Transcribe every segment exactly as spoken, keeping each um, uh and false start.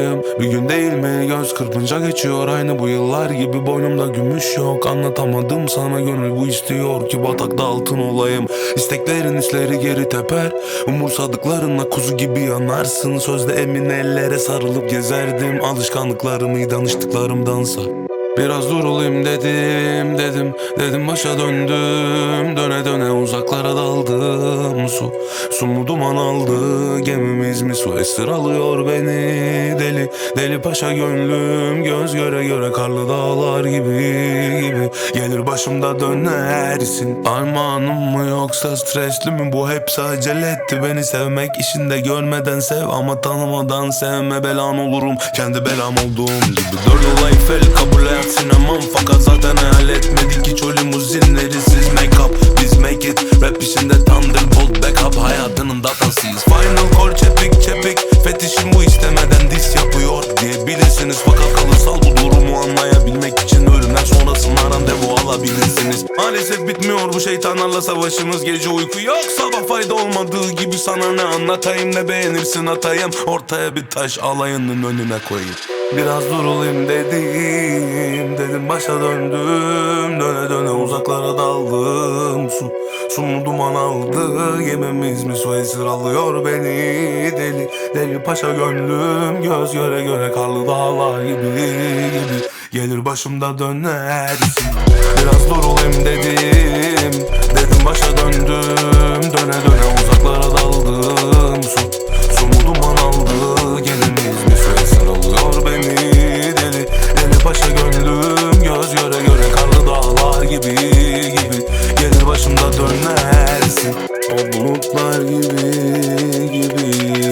olayım. Bir gün değil mi göz kırpınca geçiyor aynı bu yıllar gibi. Boynumda gümüş yok, anlatamadım sana, gönül bu istiyor ki batakta altın olayım. İsteklerin hisleri geri teper, umursadıklarınla kuzu gibi yanarsın. Sözde emin ellere sarılıp gezerdim, alışkanlıklarımı danıştıklarımdansa. Biraz durulayım dedim, dedim, dedim başa döndüm. Döne döne uzaklara daldım. Su, su mu duman aldı, gemimiz mi su esir alıyor beni. Deli, deli paşa gönlüm, göz göre göre karlı dağlar gibi gibi. Gelir başımda dönersin. Armağanım mı yoksa stresli mi bu, hepsi acele etti beni sevmek. İşinde görmeden sev ama tanımadan sevme, belan olurum kendi belam olduğum gibi. Dört yol Eyfel kabul et sinemam, fakat zaten hayal etmedik hiç o limuzinleri. Siz make up, biz make it. Rap işinde Thunderbolt backup, hayatının datasıyız. Final call çepik çepik, fetişim bu istemeden dis yapıyor diyebilirsiniz. Fakat kalırsal bu durumu anlayabilmek için ölümden sonrasında randevu alabilirsiniz. Maalesef bitmiyor bu şeytanlarla savaşımız, gece uyku yok sabah fayda olmadığı gibi. Sana ne anlatayım ne beğenirsin atayım, ortaya bir taş alayının önüne koyayım. Biraz durulayım dedim, dedim başa döndüm. Döne döne uzaklara daldım. Su, su mu duman aldı, gemimiz mi su esir alıyor beni. Deli, deli paşa gönlüm, göz göre göre karlı dağlar gibi gibi. Gelir başımda dönersin. Biraz durulayım dedim, dedim başa döndüm. Döne döne uzaklara daldım. Su, su mu duman aldı, gemimiz mi su esir alıyor beni. Deli, deli paşa gönlüm, göz göre göre karlı dağlar gibi gibi. Gelir başımda dönersin. O bulutlar gibi gibi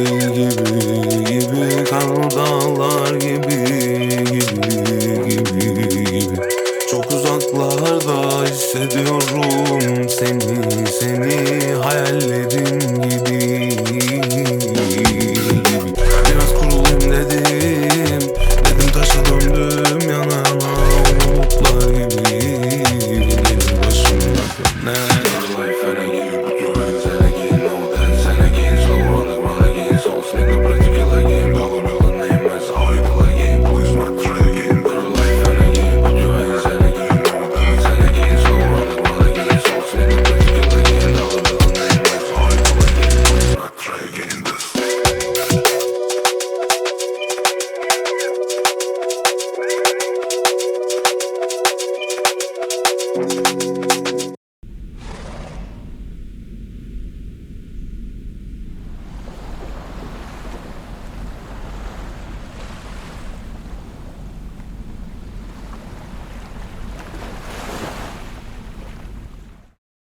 gibi gibi, karlı dağlar gibi gibi gibi gibi. Çok uzaklarda hissediyorum seni, seni hayallerim gibi gibi. Biraz kurulayım dedim, dedim taşa döndüm yana yana. Umutlar gibi gelir başımda döner.